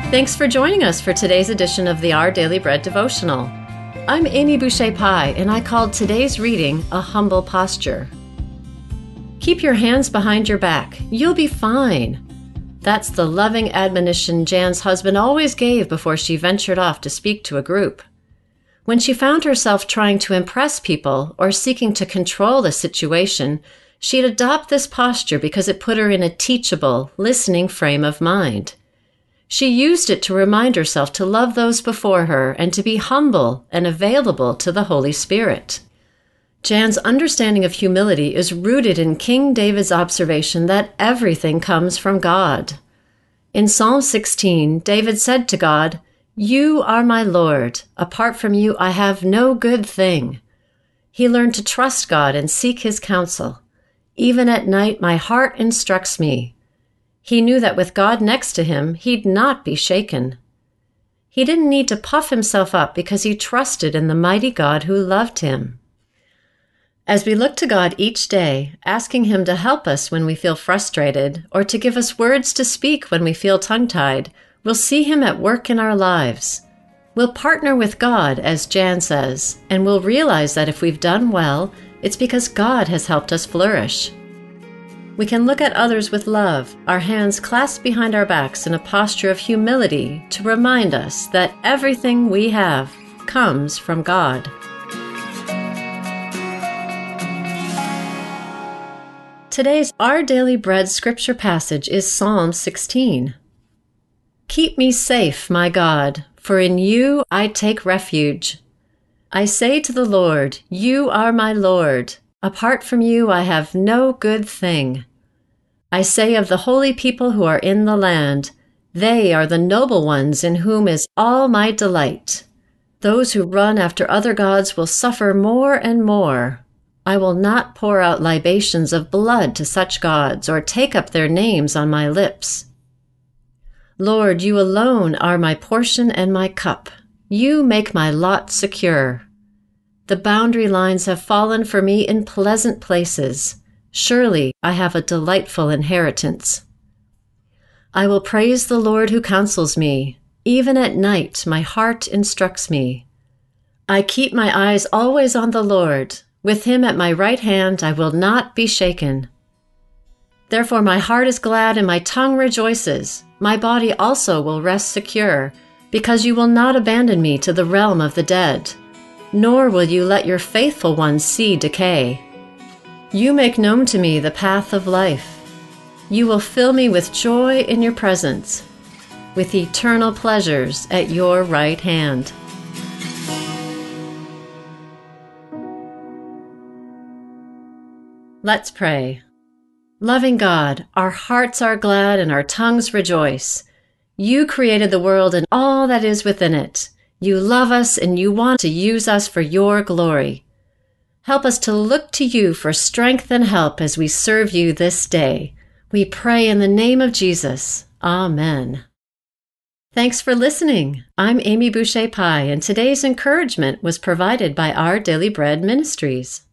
Thanks for joining us for today's edition of the Our Daily Bread devotional. I'm Amy Boucher-Pye, and I called today's reading A Humble Posture. Keep your hands behind your back. You'll be fine. That's the loving admonition Jan's husband always gave before she ventured off to speak to a group. When she found herself trying to impress people or seeking to control the situation, she'd adopt this posture because it put her in a teachable, listening frame of mind. She used it to remind herself to love those before her and to be humble and available to the Holy Spirit. Jan's understanding of humility is rooted in King David's observation that everything comes from God. In Psalm 16, David said to God, "You are my Lord. Apart from you, I have no good thing." He learned to trust God and seek his counsel. Even at night, my heart instructs me. He knew that with God next to him, he'd not be shaken. He didn't need to puff himself up because he trusted in the mighty God who loved him. As we look to God each day, asking him to help us when we feel frustrated or to give us words to speak when we feel tongue-tied, we'll see him at work in our lives. We'll partner with God, as Jan says, and we'll realize that if we've done well, it's because God has helped us flourish. We can look at others with love, our hands clasped behind our backs in a posture of humility to remind us that everything we have comes from God. Today's Our Daily Bread scripture passage is Psalm 16. Keep me safe, my God, for in you I take refuge. I say to the Lord, you are my Lord. Apart from you I have no good thing. I say of the holy people who are in the land, they are the noble ones in whom is all my delight. Those who run after other gods will suffer more and more. I will not pour out libations of blood to such gods or take up their names on my lips. Lord, you alone are my portion and my cup. You make my lot secure. The boundary lines have fallen for me in pleasant places. Surely I have a delightful inheritance. I will praise the Lord who counsels me. Even at night my heart instructs me. I keep my eyes always on the Lord. With him at my right hand I will not be shaken. Therefore my heart is glad and my tongue rejoices. My body also will rest secure, because you will not abandon me to the realm of the dead, nor will you let your faithful ones see decay. You make known to me the path of life. You will fill me with joy in your presence, with eternal pleasures at your right hand. Let's pray. Loving God, our hearts are glad and our tongues rejoice. You created the world and all that is within it. You love us and you want to use us for your glory. Help us to look to you for strength and help as we serve you this day. We pray in the name of Jesus. Amen. Thanks for listening. I'm Amy Boucher-Pye, and today's encouragement was provided by Our Daily Bread Ministries.